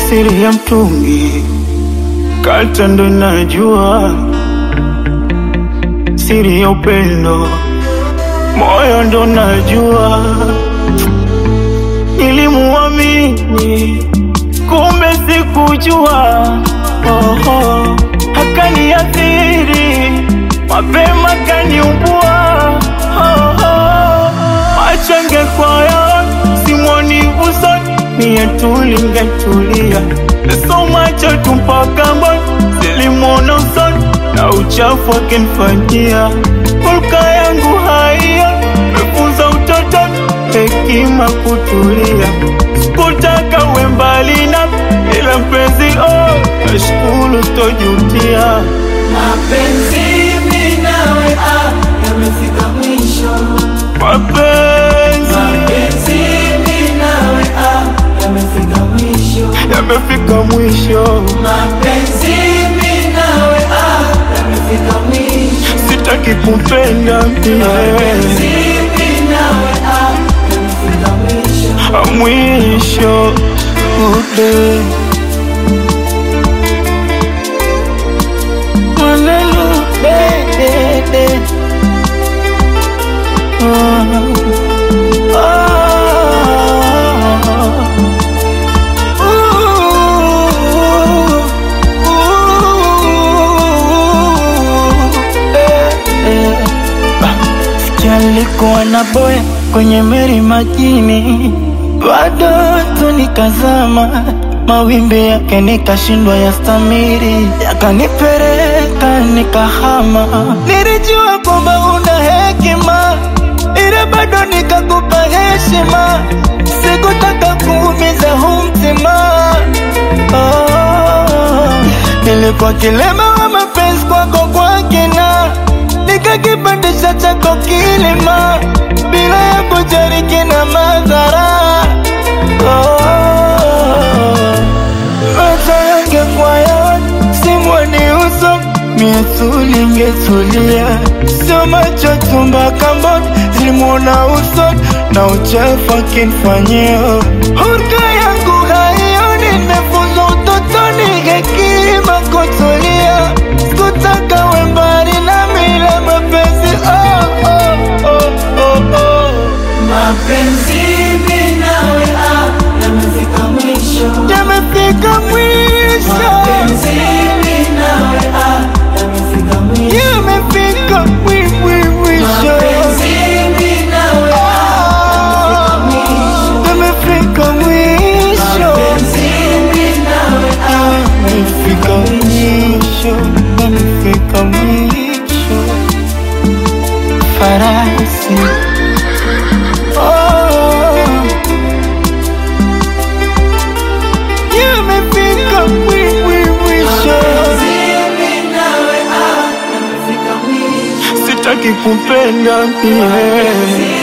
siri ya mtungi kata ndo najua, siri ya upendo moyo ndo najua. Nilimuamini kumbe sikujua, akaniathiri mapema kaniumbua. Machange kwa ya simoni usoni mie tulingetulia, so macho tumpaka mboni silimona usoni na uchafu akinfanyia. Hulka yangu haiyo mefunza utotoni hekima kutulia, sikutaka uwe mbali nami ila mpenzi nashukuru tojutia. Mapenzi mimi nawe yamefika mwisho. Mapenzi mimi nawe yamefika mwisho. Yamefika mwisho. Mapenzi mimi nawe yamefika mwisho. Sitaki kupenda mimi. Mapenzi mimi nawe yamefika mwisho. Mwisho ude maneno de Sikialikuwa na boya kwenye meri majini, bado tu nikazama, mawimbi yake nikashindwa yastamiri, yakanipereka nikahama. Nilijua kwamba una hekima, ila bado nikakupa heshima, sikutaka kuumiza huu mtima. Nilikuwa kilema wa mapenzi kwako kwa kina, nikakipandisha chako kilima, bila ya kujali kina madhara. Macho yangekuwa yaoni simwoni uso mie tulingetulia, sio macho tumbaka mboni zilimuona uso na uchafu akinfanyia. Hulka yangu haioni nimefunzwa utotoni hekima kutulia, sikutaka uwe mbali nami ila mapenzi Mapenzi mimi nawe yamefika mwisho. Yamefika mwisho. Mapenzi mimi nawe yamefika mwisho. Yamefika mwisho. Mapenzi mimi nawe Yamefika mwisho. Mapenzi mimi nawe Yamefika mwisho. Yamefika mwisho. Farasi yamefika mwisho. Sitaki kupenda mie.